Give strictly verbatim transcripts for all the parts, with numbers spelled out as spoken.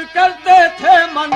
करते थे मन।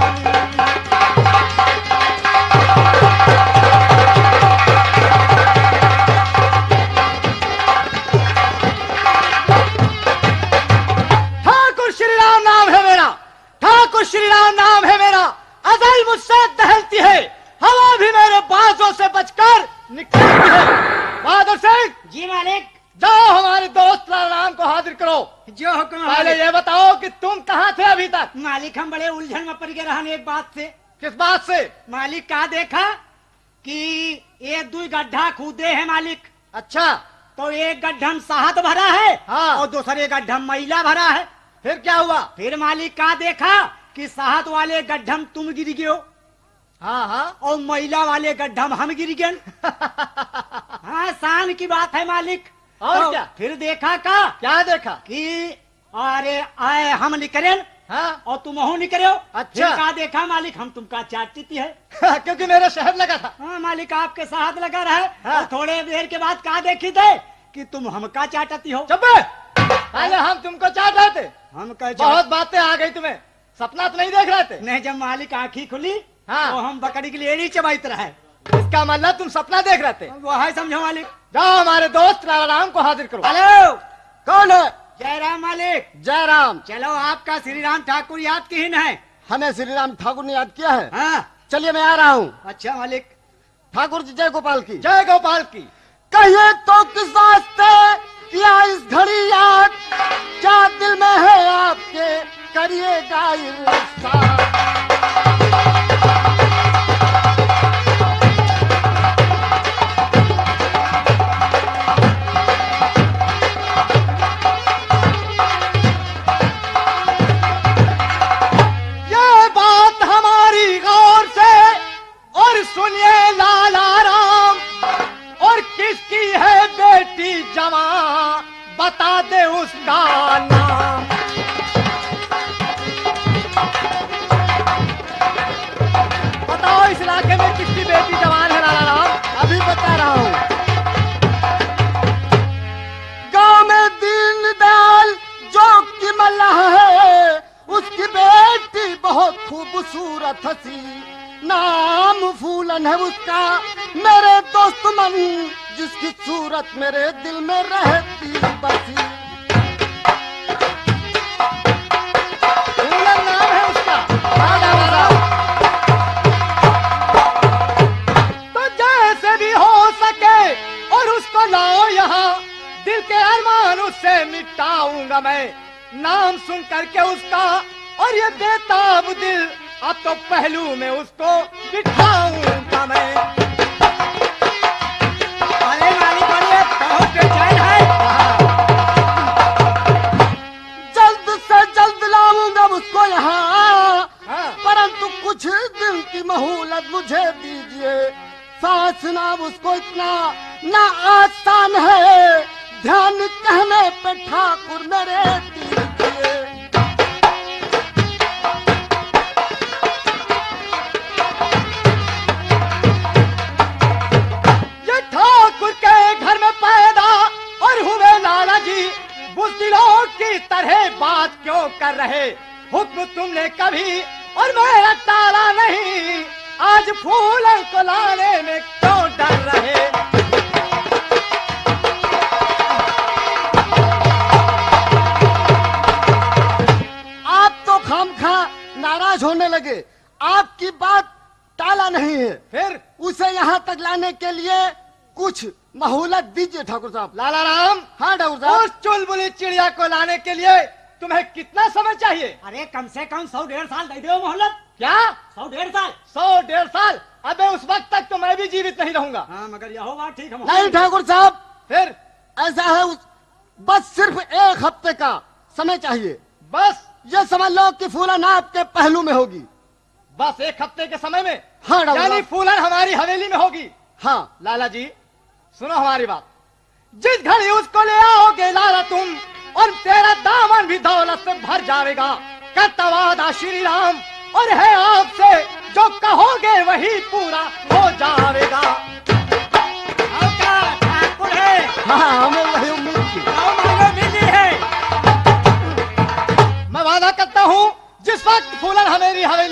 ठाकुर श्री राम नाम है मेरा, ठाकुर श्री राम नाम है मेरा। अजल मुझसे दहलती है, हवा भी मेरे बाजों से बचकर निकलती है। बहादुर सिंह जी मालिक। जाओ हमारे दोस्त लाल राम को हाजिर करो। जो हुक्म। पहले ये बताओ कि तुम कहाँ थे अभी तक? मालिक हम बड़े उलझन में पड़ गए रहने एक बात से। किस बात से? मालिक का देखा कि एक दो गड्ढा खूदे है मालिक। अच्छा, तो एक गड्ढा में शहद भरा है, हाँ, और दूसरे गड्ढा में मैला भरा है। फिर क्या हुआ? फिर मालिक का देखा कि शहद वाले गड्ढा में तुम गिर गए हो, हाँ हाँ, और मैला वाले गड्ढा में हम गिर गए। हाँ, शान की बात है मालिक। और तो क्या? फिर देखा का क्या देखा? कि अरे आए हम निकले, हाँ, और तुम हो निकले हो। अच्छा। फिर का देखा मालिक हम तुमका चाटती है। क्योंकि मेरा शहद लगा था। हाँ मालिक, आपके साथ लगा रहा है। हाँ। और थोड़े देर के बाद का देखी थे कि तुम हमका चाटती हो। चुप है। पहले हम तुमको चाट रहे थे। हम कह बहुत बातें आ गई तुम्हें, सपना तो नहीं देख रहे थे? नहीं, जब मालिक आंखी खुली, हाँ, तो हम बकरी के लिए एड़ी चबाइत रहे। इसका मतलब तुम सपना देख रहे थे। वो है समझो मालिक। जाओ हमारे दोस्त राम को हाजिर करो। हेलो, कौन है? जयराम मालिक। जयराम। चलो, आपका श्री राम ठाकुर याद किन है? हमें श्री राम ठाकुर ने याद किया है। हाँ। चलिए मैं आ रहा हूँ। अच्छा मालिक। ठाकुर जी जय गोपाल की। जय गोपाल की। कहिए तो किस वास्ते किया इस घड़ी याद, क्या दिल में है आपके करिएगा इरशाद। ये बात हमारी गौर से और सुनिए लाला राम, और किसकी है बेटी जवां बता दे उसका नाम। बताओ इस इलाके में किसकी बेटी जवान है लाला राम? अभी बता रहा हूँ। गांव में दीनदयाल जो कि मल्लाह है, उसकी बेटी बहुत खूबसूरत हसी, नाम फूलन है उसका मेरे दोस्त मन, जिसकी सूरत मेरे दिल में रहती बसी। फूलन नाम है उसका। राजा वाला। तो जैसे भी हो सके और उसको लाओ यहाँ, दिल के अरमान उससे मिटाऊंगा मैं, नाम सुन करके उसका, और ये बेताब दिल अब तो पहलू में उसको बिठाऊंगा मैं। अरे मालिक बोलिए, बहुत बेचैन है। जल्द से जल्द लाऊंगा उसको यहाँ, हाँ। परंतु कुछ दिन की मोहलत मुझे दीजिए। सांसना उसको इतना ना आसान है, ध्यान कहने पे ठाकुर मेरे दीजिए। ये ठाकुर के घर में पैदा और हुए लाला जी, बुज़दिलों की तरह बात क्यों कर रहे? हुक्म तुमने कभी और मेरा टाला नहीं, आज फूलों को लाने में क्यों डर रहे? आप तो खामखा नाराज होने लगे, आपकी बात टाला नहीं है। फिर उसे यहाँ तक लाने के लिए कुछ मोहलत दीजिए ठाकुर साहब। लाला राम, हाँ ठाकुर साहब। उस चुलबुली चिड़िया को लाने के लिए तुम्हें कितना समय चाहिए? अरे कम से कम सौ डेढ़ साल दे दो मोहलत। क्या? सौ डेढ़ साल? सौ डेढ़ साल? अबे उस वक्त तक तो मैं भी जीवित नहीं रहूंगा। हाँ, मगर यह बात ठीक है। नहीं ठाकुर साहब, फिर ऐसा है उस, बस सिर्फ एक हफ्ते का समय चाहिए। बस ये समझ लो कि फूलन आपके पहलू में होगी। बस एक हफ्ते के समय में? हाँ ठाकुर यानी साहब। फूलन हमारी हवेली में होगी? हाँ लाला जी सुनो हमारी बात, जिस घड़ी उसको ले आओगे लाला तुम, और तेरा दामन भी दौलत से भर जाएगा। करता वादा श्री राम, और है आपसे जो कहोगे वही पूरा हो जाएगा। ठाकुर है। हाँ, हमें वही उम्मीद थी। सौ मांगो मिली है। मैं वादा करता हूँ जिस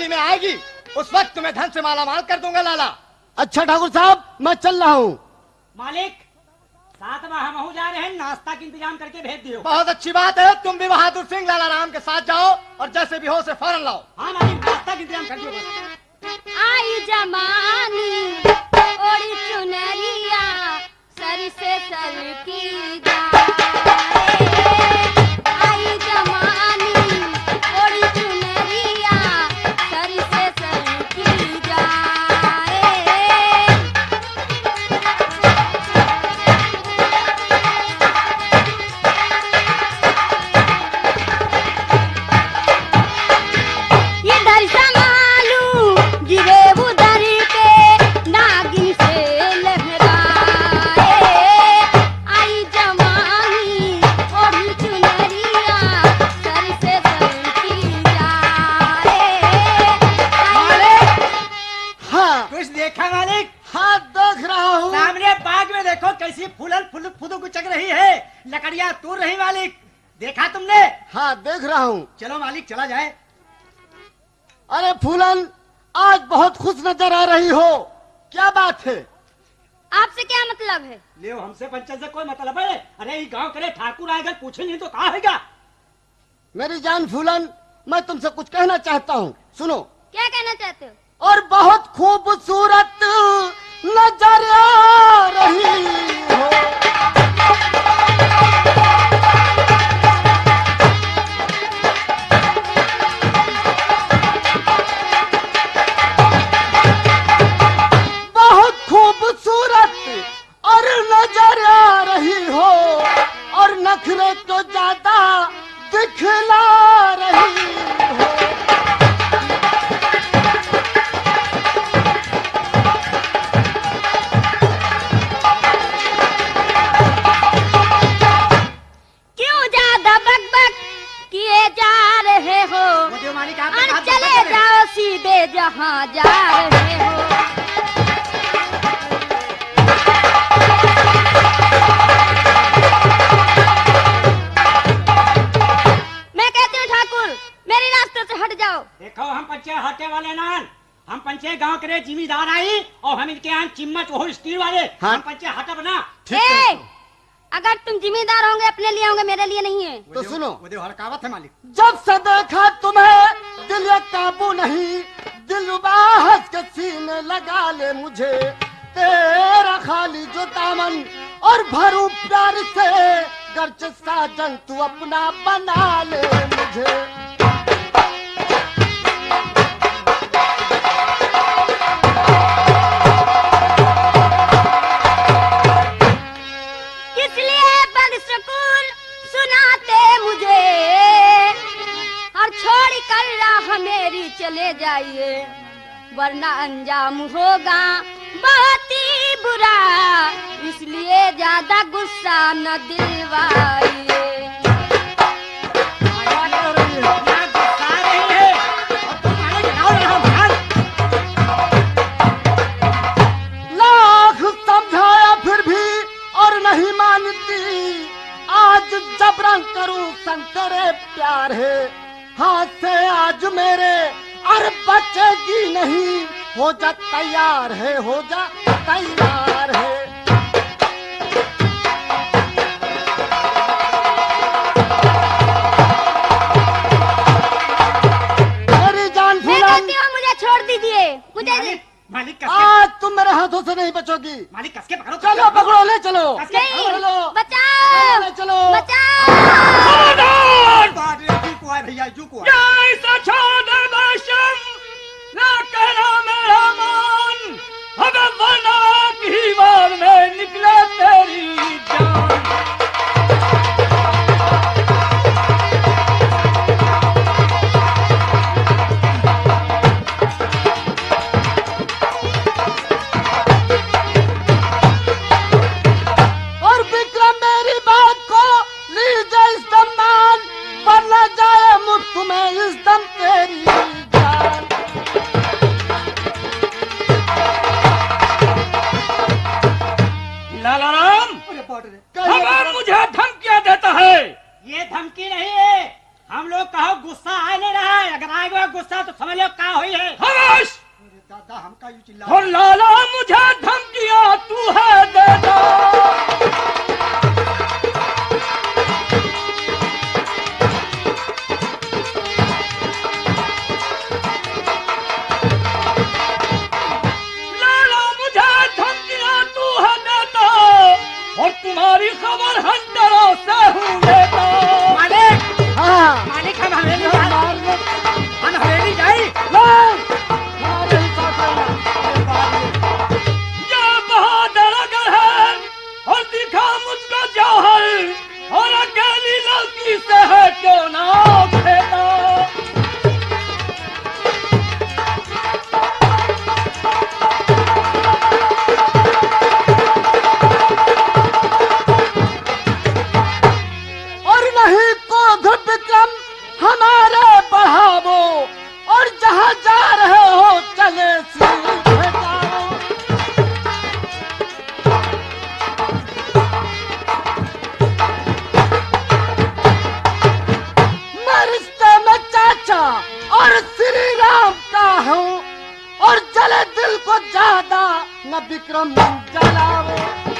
में आएगी उस वक्त तुम्हें धन से माला माल कर दूंगा लाला। अच्छा ठाकुर साहब, मैं चल रहा हूँ। मालिक साथ में हम जा रहे हैं, नाश्ता का इंतजाम करके भेज दियो। बहुत अच्छी बात है, तुम भी बहादुर सिंह लाला राम के साथ जाओ और जैसे भी हो उसे फौरन लाओ। हाँ मालिक, नाश्ता का इंतजाम कर दियो बस। आई जमानी ओड़ी चुनरिया सर से सर की जाए, आई जमानी ओड़ी चुनरिया सर से सर की जाए। इधर संभालू गिरे उधर पे नागिन से लहराए, आई जवानी ओढ़ी चुनरिया सर से सर की जाए। हाँ कुछ देखा मालिक? हाँ देख रहा हूँ। सामने बाग में देखो कैसी फूलन फूल फुदू गुचक रही है, लकड़ियाँ तोड़ रही मालिक, देखा तुमने? हाँ देख रहा हूँ। चलो मालिक चला जाए। अरे फूलन, आज बहुत खुश नजर आ रही हो, क्या बात है? आपसे क्या मतलब है? ले हमसे पंचायत से कोई मतलब है? अरे ये गांव करे ठाकुर आएगा पूछे नहीं तो कहा है क्या? मेरी जान फूलन, मैं तुमसे कुछ कहना चाहता हूँ, सुनो। क्या कहना चाहते हो? और बहुत खूबसूरत नजर आ रही हो, बहुत खूबसूरत और नजर आ रही हो, और नखरे तो ज्यादा दिखला रही हो। क्यों ज्यादा बकबक किए जा रहे हो? वो जो मालिक आप और चले जाओ सीधे जहाँ जा रहे हो। मैं कहती हूँ ठाकुर, मेरे रास्ते से हट जाओ। देखो हम पंचे हटे वाले नान, हम पंचे गांव करे जिम्मेदार आई और हम इनके यहाँ चिम्मच वो स्टील वाले। हाँ। हम पंचे हटे बना। ए, अगर तुम जिम्मेदार होंगे अपने लिए होंगे, मेरे लिए नहीं है। तो सुनो, वो जो हड़कावत है मालिक। जब से देखा तुम्हें दिल ये काबू नहीं, दिल बाहस के सीने लगा ले मुझे, तेरा खाली जो दामन और भरूं प्यार से, गर्ज साजन तू अपना बना ले मुझे। किस लिए बदसकून सुनाते मुझे, और छोड़ कर राह मेरी चले जाइए, वरना अंजाम होगा बहुत ही बुरा, इसलिए ज्यादा गुस्सा न दिलवाइए। यहाँ गुस्सा रही है और तुम मालिक जाओ यहाँ बाहर। लाख समझाया फिर भी और नहीं मानती, आज जबरन करूं संतरे प्यार है, हाथ से आज मेरे और बचेगी नहीं, हो जा तैयार है, हो जा तैयार है। मेरी जान मैं फूलन, कहती हूँ मुझे छोड़ दीजिए, मुझे मालिक मालिक कस के आज तुम मेरे हाथों से नहीं बचोगी। मालिक कस के पकड़ो। चलो पकड़ो, ले चलो, कस के नहीं, पकड़ लो, बचाओ ले चलो। बचाओ। बात रे, जू को है भैया, जू को है। ऐसा छोड़ दे बेशम, ना कहना मेरा मन, अगर वरना की वार में निकले तेरी जान। और विक्रम मेरी बात को लीजिए इस दम मान, वरना जाए मुफ्त में इस दम तेरी जान। लाला राम, अरे बाप रे। खबर मुझे धमकियां देता है। ये धमकी नहीं है, हम लोग कहो गुस्सा आ नहीं रहा है, अगर आएगा गुस्सा तो समझ लो क्या हुई है। खामोश। दादा हमका यूं चिल्ला और लाला मुझे धमकियां तू है देता। लाला मुझे धमकियां तू है देता और तुम्हारी खबर हंटरों से हूँ लेता। मालिक हाँ मालिक हम हवेली ये जाए मारने हम हवेली जाए। नहीं हमारे ही साथ रहना ये बात नहीं। ये बहादुर अगर है और दिखा मुझको जौहर और अकेली लड़की से है क्यों ना खेता। और नहीं क्रोध विक्रम हमारे बढ़ावो और जहाँ जा रहे हो चले सीधे जाओ। मैं रिश्ते में चाचा और श्री राम का हूँ और जले दिल को ज्यादा न विक्रम जलाओ।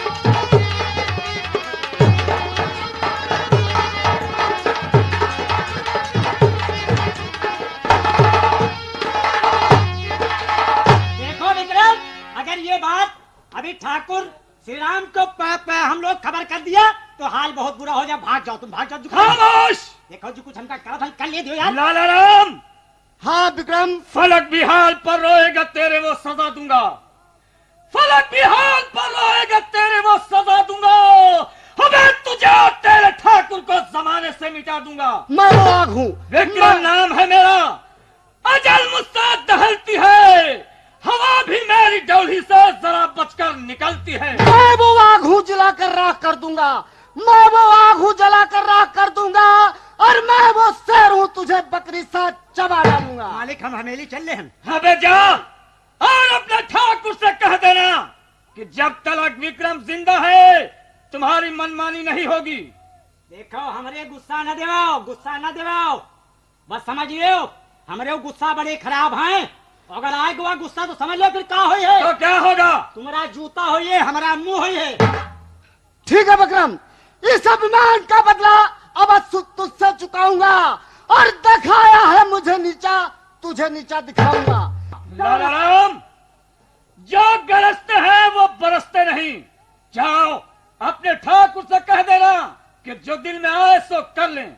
देखो विक्रम, अगर ये बात अभी ठाकुर श्री राम को प, प, हम लोग खबर कर दिया तो हाल बहुत बुरा हो जाए। भाग जाओ तुम, भाग जाओ। खामोश। देखो जी कुछ हमका करा था कर ले दियो यार। लाला राम, हाँ विक्रम फलक भी हाल पर रोएगा तेरे वो सजा दूंगा। फलक भी हाल पर रोएगा तेरे वो सजा दूंगा। हमें तुझे और तेरे ठाकुर को जमाने से मिटा दूंगा। मैं वो आग हूँ। विक्रम नाम है मेरा। अजल मुझसे दहलती है, हवा भी मेरी डोली से जरा बचकर निकलती है। मैं वो आग हूँ जला कर राख कर दूंगा। मैं वो आग हूँ जला कर राख कर दूंगा और मैं वो शेर हूँ तुझे बकरी सा चबा डालूंगा। मालिक हम हवेली चल ले हम। अबे जा और अपने ठाकुर से कह देना कि जब तक विक्रम जिंदा है तुम्हारी मनमानी नहीं होगी। देखो हमारे गुस्सा न दिवाओ, गुस्सा न दिवाओ, बस समझिए हमारे गुस्सा बड़े खराब हैं। अगर आएगा गुस्सा तो समझ लो फिर क्या हुई है। तो क्या होगा? तुम्हारा जूता हुई है, हमारा मुंह हुई है। ठीक है विक्रम, इस अभिमान का बदला अब सु- तुझसे चुकाऊंगा और दिखाया है मुझे नीचा, तुझे नीचा दिखाऊंगा। लाला राम, जो गरजते हैं वो बरसते नहीं। जाओ अपने ठाकुर से कह देना कि जो दिल में आए सो कर लें।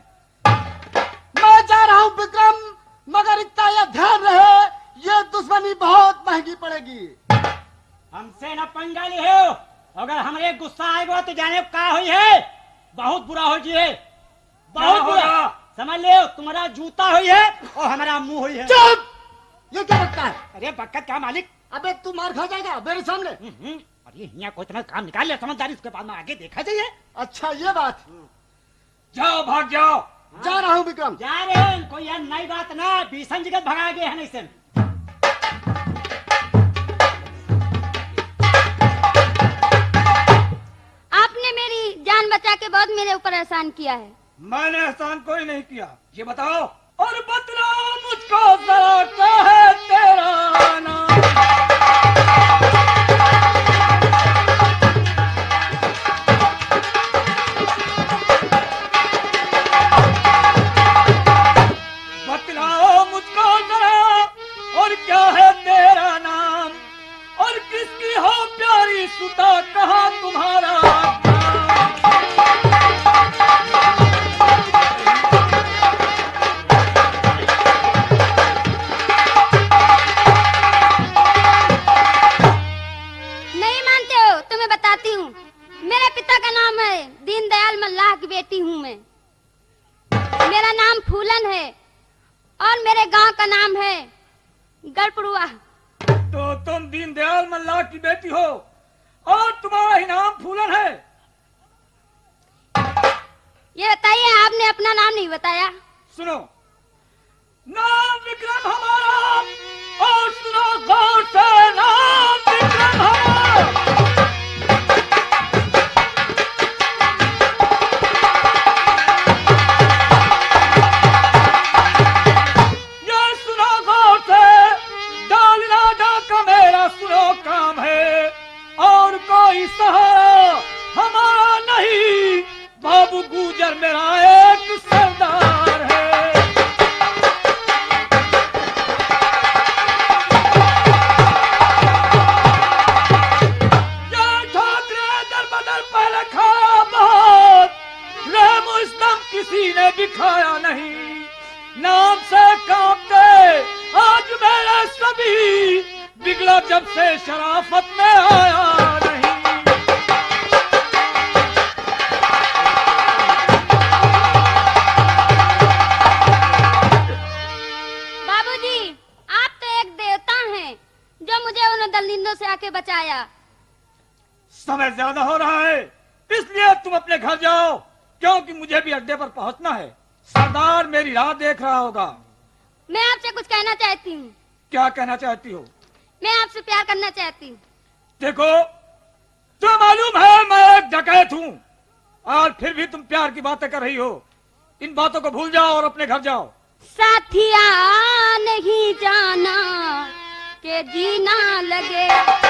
मैं जा रहा हूँ विक्रम, मगर इतना यह ध्यान रहे ये दुश्मनी बहुत महंगी पड़ेगी। हमसे न पंगा ले हो। अगर हमारे गुस्सा आएगा तो जाने क्या हुई है, बहुत बुरा हो जी, बहुत क्या बुरा। होगा? समझ ले तुम्हारा जूता हुई है और हमारा मुंह हुई है। चुप! ये क्या बकता है? अरे बक्कत क्या मालिक। अबे तू मार खा जाएगा मेरे सामने। हम्म, अरे यहाँ कोई तुम्हें काम निकाल ले समझदारी, उसके बाद में आगे देखा जाइए। अच्छा ये बात। जाओ भाग जाओ। जा रहा हूँ विक्रम। जा रहे हैं, कोई यार नई बात ना, भीषण जगत भगा गए हैं नहीं से। आपने मेरी जान बचा के बहुत मेरे ऊपर एहसान किया है। मैंने एहसान कोई नहीं किया, ये बताओ और बतलाओ मुझको जरा क्या है तेरा नाम। बतलाओ मुझको जरा और क्या है तेरा नाम और किसकी हो प्यारी सुता, कहाँ तुम्हारा नाम? नहीं मानते हो तो मैं बताती हूँ। मेरे पिता का नाम है दीनदयाल मल्लाह की बेटी हूँ मैं। मेरा नाम फूलन है और मेरे गांव का नाम है गढ़पुरुआ। तो तुम दीनदयाल मल्लाह की बेटी हो और तुम्हारा ही नाम फूलन है। ये बताइए आपने अपना नाम नहीं बताया। सुनो, नाम विक्रम हमारा और सुनो गौर से, नाम विक्रम हमारा। ये कांपते आज मेरे सभी, बिगड़ा जब से शराफत में आया नहीं। बाबूजी, आप तो एक देवता हैं जो मुझे उन दलिंदों से आके बचाया। समय ज्यादा हो रहा है, इसलिए तुम अपने घर जाओ, क्योंकि मुझे भी अड्डे पर पहुंचना है। सरदार मेरी राह देख रहा होगा। मैं आपसे कुछ कहना चाहती हूँ। क्या कहना चाहती हो? मैं आपसे प्यार करना चाहती हूँ। देखो, तुम्हें मालूम है मैं एक डकैत हूँ, और फिर भी तुम प्यार की बातें कर रही हो। इन बातों को भूल जाओ और अपने घर जाओ। साथिया नहीं जाना के जीना लगे,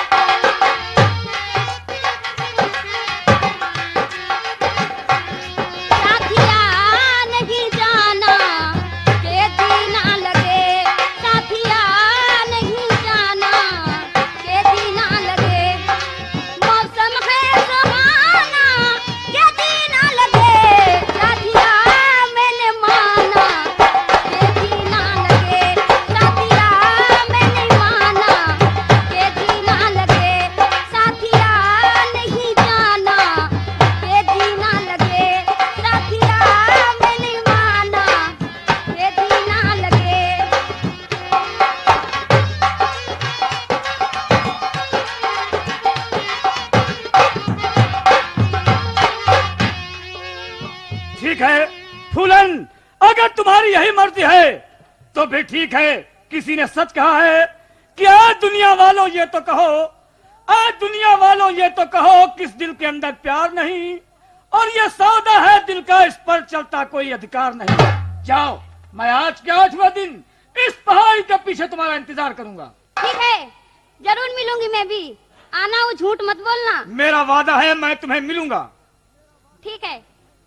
साथिया नहीं जाना के जीना लगे, साथिया नहीं जाना के जीना लगे, मौसम है सुहाना के जीना लगे, साथिया मैंने माना के जीना लगे, साथिया मैंने माना के जीना लगे, साथिया नहीं जाना के जीना लगे, साथिया मैंने माना के जीना लगे। ठीक है फूलन, अगर तुम्हारी यही मर्जी है तो भी ठीक है। किसी ने सच कहा है कि आज दुनिया वालों ये तो कहो, आज दुनिया वालों ये तो कहो, किस दिल के अंदर प्यार नहीं, और ये सौदा है दिल का, इस पर चलता कोई अधिकार नहीं। जाओ, मैं आज के आठवां दिन इस पहाड़ी के पीछे तुम्हारा इंतजार करूंगा। ठीक है, जरूर मिलूंगी मैं भी। आना, वो झूठ मत बोलना। मेरा वादा है, मैं तुम्हें मिलूंगा। ठीक है।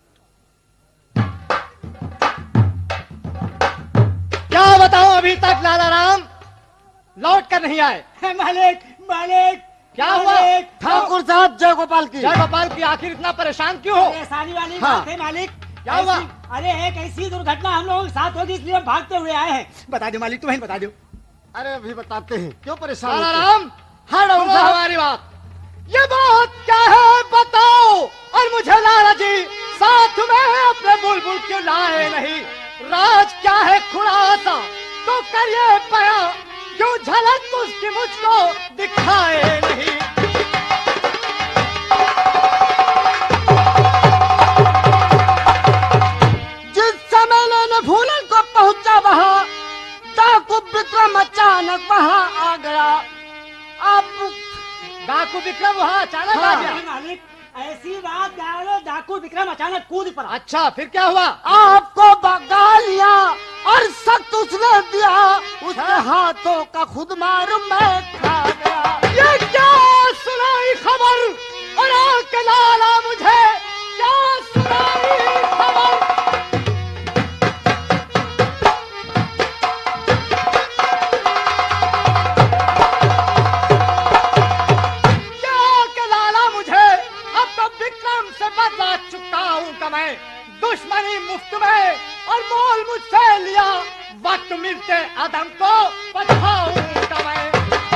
क्या बताऊं, अभी तक लाला राम लौट कर नहीं आए। मालिक मालिक क्या हुआ? मालिक, ठाकुर साहब, जय गोपाल की। जय गोपाल की। आखिर इतना परेशान क्यों हो? परेशानी वाली हाँ। बात है मालिक। क्या हुआ? ऐसी- अरे एक ऐसी दुर्घटना हम लोगों के साथ होगी, इसलिए हम भागते हुए आए हैं। बता दो मालिक, तुम्हें बता दो। अरे अभी बताते हैं, क्यों परेशान लाला होते? राम, हाँ राम सुनो साहब। हमारी बात। ये बात क्या है बताओ, और मुझे लाला जी साथ में अपने बुलबुल क्यों लाए नहीं? राज क्या है खुलासा तो करिए बयां, क्यों झलक उसकी मुझको दिखाए नहीं? जिस समय मैंने फूलन को पहुंचा वहाँ, डाकू विक्रम अचानक वहाँ आ गया। आप डाकू विक्रम वहाँ अचानक हाँ। आ गया। मालिक, ऐसी बात डालो, डाकू विक्रम अचानक कूद पड़ा। अच्छा, फिर क्या हुआ? आपको भगा लिया और सख्त उसने दिया, उसके हाथों का खुद मार मैं खा गया। ये क्या सुनाई खबर, और आके लाला मुझे क्या सुनाई खबर? क्या के लाला मुझे, अब तो विक्रम से बदला चुका हूँ का मैं, दुश्मनी मुफ्त में और मोल मुझसे लिया, वक्त मिलते अदम को पछताऊंगा मैं।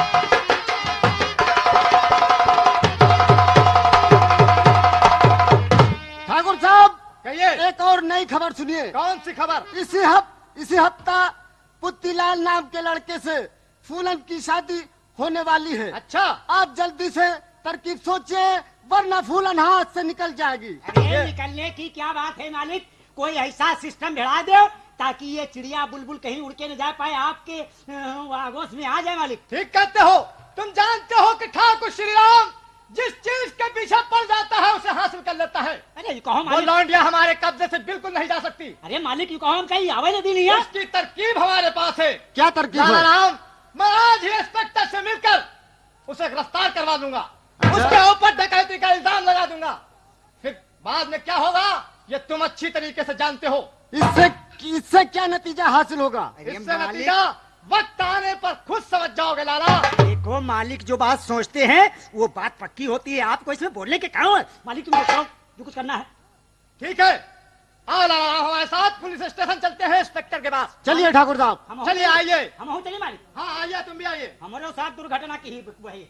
ठाकुर साहब, कहिए, एक और नई खबर सुनिए। कौन सी खबर? इसी हफ इसी हफ्ता पुत्तीलाल नाम के लड़के से फूलन की शादी होने वाली है। अच्छा, आप जल्दी से तरकीब सोचिए, वरना फूलन हाथ से निकल जाएगी। अरे निकलने की क्या बात है मालिक, कोई ऐसा सिस्टम भिड़ा दो ताकि ये चिड़िया बुलबुल कहीं उड़ के न जा पाए, आपके अ, आगोश में आ जाए मालिक। ठीक कहते हो। तुम जानते हो कि ठाकुर श्री राम जिस चीज के पीछे पड़ जाता है उसे हासिल कर लेता है। अरे ये कहो वो मालिक, लौंडिया हमारे कब्जे से बिल्कुल नहीं जा सकती। अरे मालिक ये कहो हम कहीं आवे न दी नहीं है। उसकी तरकीब हमारे पास है। क्या तरकीब लाला है? राम, मैं आज ही इंस्पेक्टर से मिलकर उसे गिरफ्तार करवा दूंगा, अच्छा। उसके ऊपर डकैती का इल्जाम लगा दूंगा। फिर बाद में क्या होगा ये तुम अच्छी तरीके से जानते हो। इससे इससे क्या नतीजा हासिल होगा? अरे इससे मालिक, नतीजा वक्त आने पर खुद समझ जाओगे लाला। देखो मालिक, जो बात सोचते हैं वो बात पक्की होती है, आपको इसमें बोलने के क्या है? मालिक तुम बताओ जो कुछ करना है। ठीक है, आओ लाला हमारे साथ पुलिस स्टेशन चलते हैं इंस्पेक्टर के पास। चलिए ठाकुर साहब। हम चलिए आइए। हम हो चलिए मालिक। हाँ आइए, तुम भी आइए। हमारे साथ दुर्घटना की ही वही।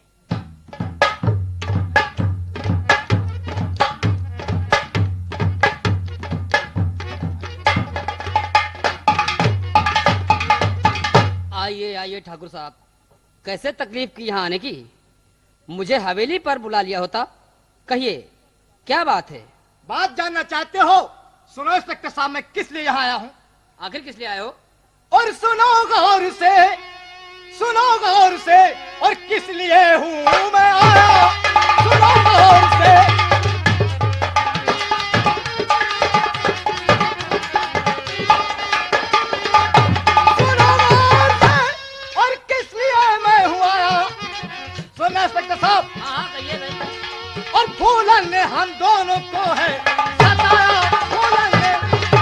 आइए आइए ठाकुर साहब, कैसे तकलीफ की यहाँ आने की? मुझे हवेली पर बुला लिया होता। कहिए क्या बात है? बात जानना चाहते हो? सुनो इंस्पेक्टर साहब, मैं किस लिए यहाँ आया हूँ। आखिर किस लिए आए हो? और सुनो गौर से, सुनो गौर से, और किस लिए हूँ मैं आया, सुनो गौर से। सुनो गौर से, और किस लिए मैं हूँ आया। सुनो इंस्पेक्टर साहब। हाँ कहिए भाई। और फूलन ने हम दोनों को है सताया, फूलन ने।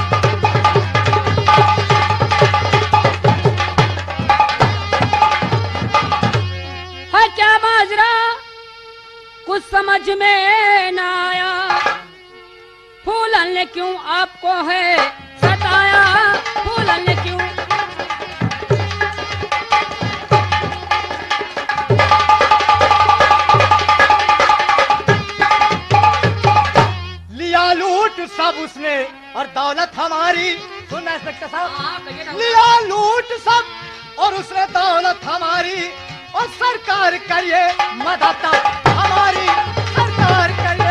है क्या माजरा कुछ समझ में ना आया, फूलन ने क्यों आपको है सताया, फूलन ने क्यों? लिया लूट सब उसने और दौलत हमारी। सुन इंस्पेक्टर हाँ, साहब, कहिए ठाकुर लिया लूट सब और उसने दौलत हमारी, और सरकार करिए मदद हमारी, सरकार करिए।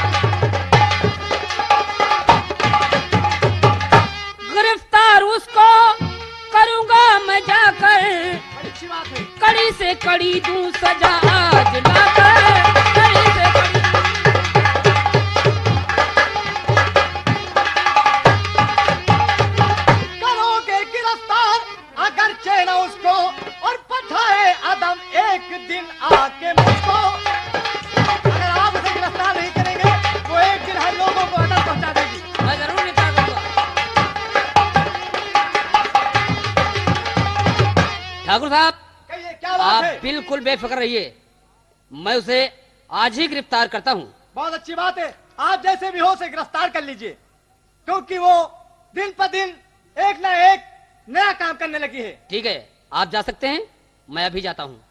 गिरफ्तार उसको करूंगा मैं जाकर, अच्छी बात है। कड़ी से कड़ी दूं सजा आज लाकर, कड़ी से कड़ी। करोगे गिरफ्तार अगर चेना उसको, और पठाए अदम एक दिन आके मुझको। अगर आप उसे गिरफ्तार नहीं करेंगे तो एक दिन हम लोगों को अदम पहुंचा देगी। मैं जरूर निकाल दूंगा। ठाकुर साहब, कहिए क्या बात आप है। बिल्कुल बेफिक्र रहिए, मैं उसे आज ही गिरफ्तार करता हूँ। बहुत अच्छी बात है, आप जैसे भी हो उसे गिरफ्तार कर लीजिए, क्योंकि वो दिन पर दिन एक न एक नया काम करने लगी है। ठीक है, आप जा सकते हैं, मैं अभी जाता हूँ।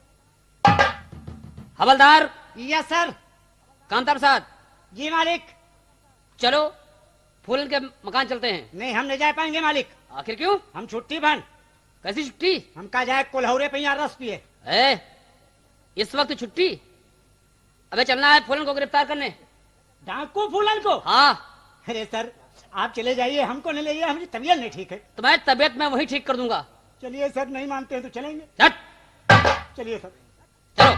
हवलदार यस सर। कांता प्रसाद, जी मालिक। चलो फूलन के मकान चलते हैं। नहीं हम नहीं जा पाएंगे मालिक, आखिर क्यों? हम छुट्टी बन। कैसी छुट्टी? हम का जाए कोल्हौरे पे यहाँ रस पिए। ए, इस वक्त छुट्टी? अबे चलना है फूलन को गिरफ्तार करने। डाकू फूलन को? हाँ। अरे सर आप चले जाइए, हमको नहीं ले जाइए, हमारी तबीयत नहीं ठीक है। तुम्हारी तबीयत मैं वही ठीक कर दूंगा। चलिए सर, नहीं मानते हैं तो चलेंगे। हट। चलिए सर। चलो।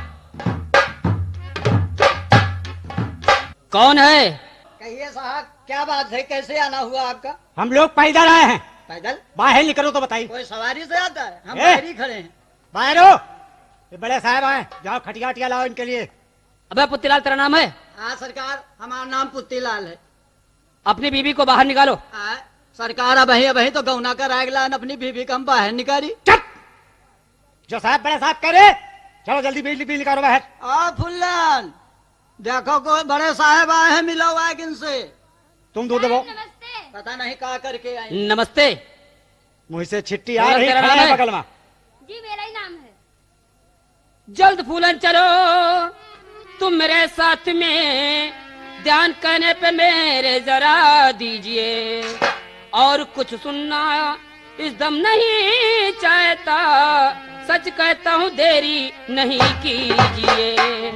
कौन है? कहिए साहब, क्या बात है, कैसे आना हुआ आपका? हम लोग पैदल आए हैं। पैदल? बाहर निकलो तो बताइए। कोई सवारी से आता है? हम ए! बाहर ही खड़े हैं। बाहर हो, ये बड़े साहब आए, जाओ खटिया वटिया लाओ इनके लिए। अबे पुत्तीलाल तेरा नाम है? हाँ सरकार, हमारा नाम पुत्तीलाल है। अपनी बीवी को बाहर निकालो। आ, सरकार अब अब तो गौना कर आगलान अपनी बीवी को हम बाहर निकाली। चुप! जो साहब बड़े साहब कह रहे, चलो जल्दी बिजली बिजली निकालो बाहर। आ फुल्लन, देखो कोई बड़े साहब आए हैं, मिलो हुआ है किनसे? तुम दूध दबो। नमस्ते। पता नहीं कहा करके आए। नमस्ते। मुझ से छिट्टी आ रही, तेरा खड़े नाम हैं है? बगल में। जी मेरा ही नाम है। जल्द फूलन चलो तुम मेरे साथ में, ध्यान करने पे मेरे जरा दीजिए, और कुछ सुनना इस दम नहीं चाहता, सच कहता हूँ देरी नहीं कीजिए।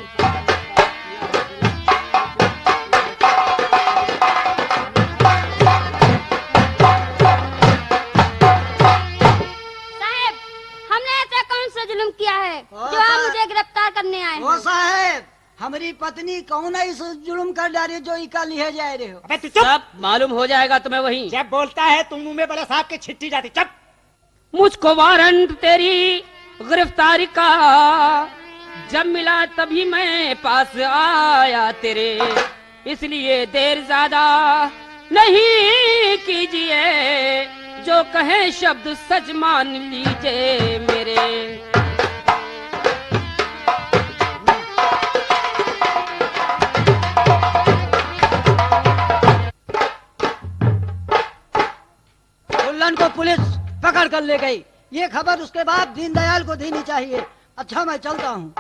साहब, हमने ऐसा कौन सा जुल्म किया है ओ जो आप साहब। मुझे गिरफ्तार करने आए ओ हैं? साहेब, हमारी पत्नी कौन है इस जुल्म कर डाली जो इका लिए जा रहे हो? अबे तू चुप! सब मालूम हो जाएगा तुम्हें वहीं। जब बोलता है तुम मुंह में बड़े साहब के छिट्टी जाती। चुप! मुझको वारंट तेरी गिरफ्तारी का जब मिला तभी मैं पास आया तेरे, इसलिए देर ज्यादा नहीं कीजिए, जो कहे शब्द सच मान लीजिए मेरे। फूलन को पुलिस पकड़ कर ले गई। ये खबर उसके बाद दीनदयाल को देनी चाहिए। अच्छा मैं चलता हूँ।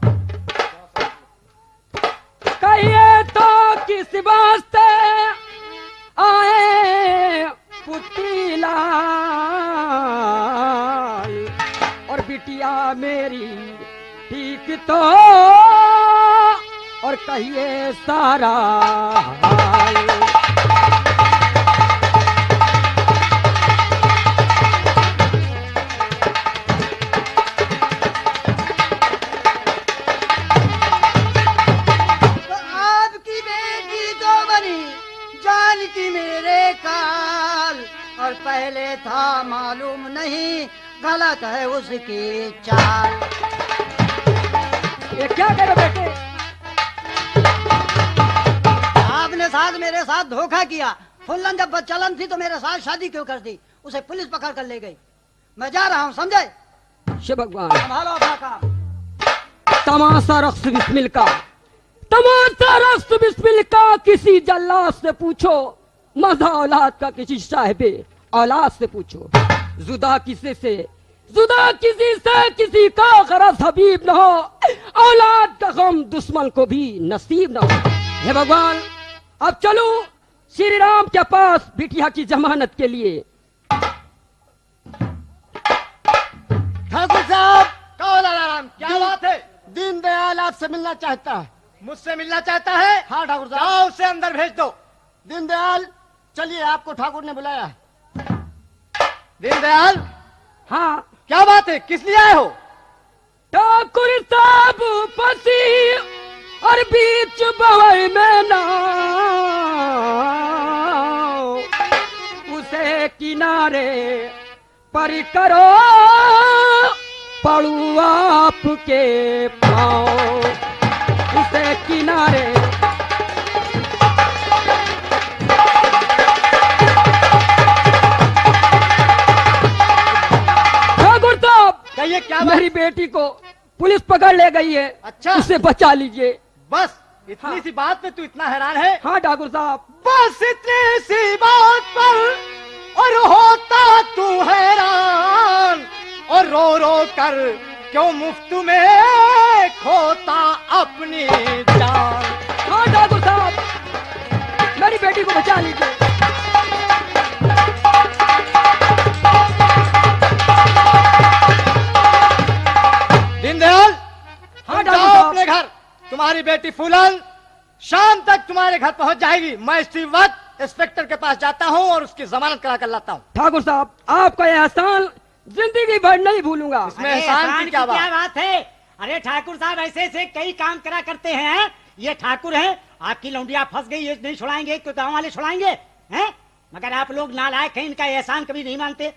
कहिए तो किस वास्ते आए पुतीलाल और बिटिया मेरी ठीक तो और कहिए सारा हाल। तो आपकी बेटी तो बनी जानकी मेरे काल, और पहले था मालूम नहीं गलत है उसकी चाल। ये क्या करे बेटे? आपने साथ मेरे साथ धोखा किया। फुल्लन जब बच्चलन थी तो मेरे साथ शादी क्यों कर दी? उसे पुलिस पकड़ कर ले गई। मैं जा रहा हूँ, समझे? शिव भगवान। संभालो अपना काम। तमाशा रक्स बिस्मिल का, तमाशा रक्स बिस्मिल का। किसी जल्लाद से पूछो, मजा औलाद का किसी साहिबे औलाद से पूछो। जुदा किसी से, जुदा किसी से किसी का गरज हबीब न हो। औलाद का गम दुश्मन को भी नसीब न हो। हे भगवान, अब चलो श्री राम के पास बिटिया की जमानत के लिए। ठाकुर साहब, कहो लालाराम, क्या बात है? दीनदयाल आपसे मिलना चाहता है। मुझसे मिलना चाहता है? हाँ ठाकुर साहब। जाओ उसे अंदर भेज दो। दीनदयाल, चलिए, आपको ठाकुर ने बुलाया है। दीनदयाल, हाँ क्या बात है? किस लिए आए हो? ठाकुर साहब फंसी और बीच बवई में नाव, उसे किनारे पर करो पड़ू आपके पाँव। उसे किनारे ठाकुर साहब, कहिए क्या बात? मेरी बेटी को पुलिस पकड़ ले गई है। अच्छा। उसे बचा लीजिए। बस इतनी हाँ। सी बात पे तू इतना हैरान है? हाँ ठाकुर साहब। बस इतनी सी बात पर और होता तू हैरान, और रो रो कर क्यों मुफ्त में खोता अपनी जान। हाँ ठाकुर साहब, मेरी बेटी को बचा लीजिए। दीनदयाल, हाँ तुम ठाकुर जाओ साहब। अपने घर। तुम्हारी बेटी फूलन शाम तक तुम्हारे घर पहुंच जाएगी। मैं इसी वक्त इंस्पेक्टर के पास जाता हूं और उसकी जमानत करा कर लाता हूं। ठाकुर साहब, आपका यह एहसान जिंदगी भर नहीं भूलूंगा। इसमें अरे एहसान एहसान की की क्या क्या बात? बात है? अरे ठाकुर साहब ऐसे ऐसे कई काम करा करते हैं। ये ठाकुर हैं, आपकी लौंडिया फंस गई, ये नहीं छुड़ाएंगे तो गाँव वाले छुड़ाएंगे हैं? मगर आप लोग नालायक हैं, इनका एहसान कभी नहीं मानते।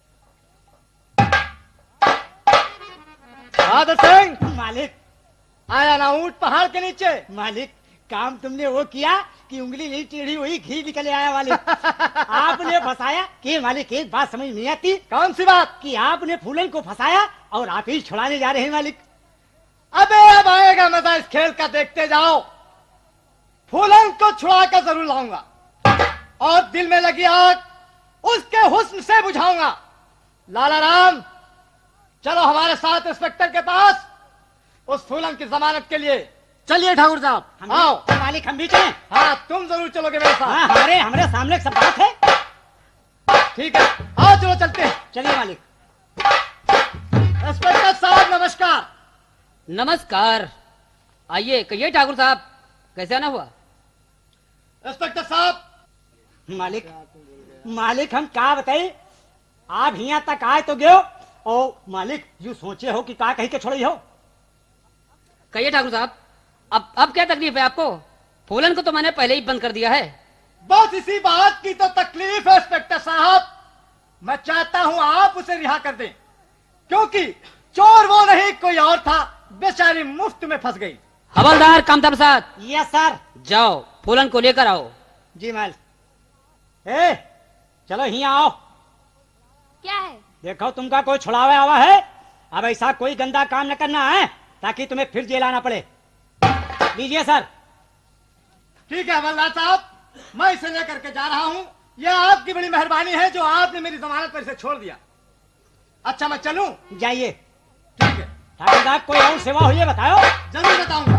बहादुर सिंह, मालिक, आया ना ऊंट पहाड़ के नीचे। मालिक, काम तुमने वो किया कि उंगली नहीं टेढ़ी हुई, घी निकल आया मालिक। आपने फंसाया कि मालिक, एक बात समझ नहीं आती कौन सी बात? कि आपने फूलन को फंसाया और आप ही छुड़ाने जा रहे हैं मालिक। अबे अब आएगा मजा इस खेल का, देखते जाओ। फूलन को छुड़ा कर जरूर लाऊंगा और दिल में लगी आग उसके हुस्न से बुझाऊंगा। लाला राम, चलो हमारे साथ इंस्पेक्टर के पास उस फूलन की जमानत के लिए। चलिए ठाकुर साहब। हम आओ। भी- मालिक हम भी चलें? हाँ, तुम जरूर चलोगे मेरे साथ। हाँ, हमारे हमारे सामने सब बात है। ठीक है, आओ चलो चलते हैं। चलिए मालिक। इंस्पेक्टर साहब नमस्कार। नमस्कार। आइए, कहिए ठाकुर साहब, कैसे आना हुआ? इंस्पेक्टर साहब, मालिक, मालिक हम क्या बताए, आप यहाँ तक आए तो गयो और मालिक यू सोचे हो कि का कहीं के छोड़ी हो। कहिए ठाकुर साहब, अब अब क्या तकलीफ है आपको? फूलन को तो मैंने पहले ही बंद कर दिया है। बस इसी बात की तो तकलीफ है इंस्पेक्टर साहब। मैं चाहता हूं आप उसे रिहा कर दें, क्योंकि चोर वो नहीं कोई और था। बेचारी मुफ्त में फंस गई। हवलदार कामता प्रसाद, यस सर। जाओ फूलन को लेकर आओ। जी मालिक। ए, चलो यहाँ आओ। क्या है? देखो तुमका कोई छुड़ावा आवा है, अब ऐसा कोई गंदा काम न करना है ताकि तुम्हें फिर जेल आना पड़े। लीजिए सर। ठीक है हवलदार साहब, मैं इसे लेकर के जा रहा हूं। यह आपकी बड़ी मेहरबानी है जो आपने मेरी जमानत पर इसे छोड़ दिया। अच्छा मैं चलूं? जाइए। ठीक है ठाकुर साहब, कोई और सेवा हुई है बताओ। जरूर बताऊंगा।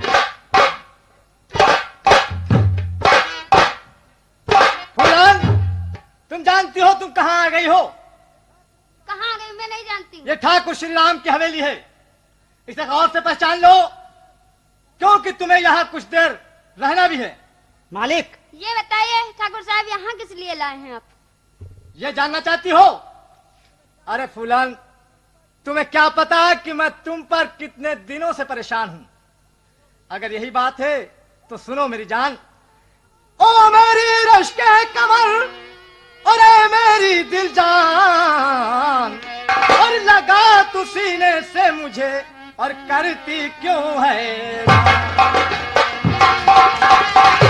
फूलन, तुम जानती हो तुम कहाँ आ गई हो? कहाँ आ गई मैं नहीं जानती। ये ठाकुर श्री राम की हवेली है, इसे गौर से पहचान लो, क्योंकि तुम्हें यहाँ कुछ देर रहना भी है। मालिक, ये बताइए ठाकुर साहब यहाँ किस लिए लाए हैं आप? ये जानना चाहती हो? अरे फूलन, तुम्हें क्या पता कि मैं तुम पर कितने दिनों से परेशान हूं। अगर यही बात है तो सुनो मेरी जान। ओ मेरी रश के कमर, अरे मेरी दिल जान, और लगा तू सीने से मुझे और करती क्यों है।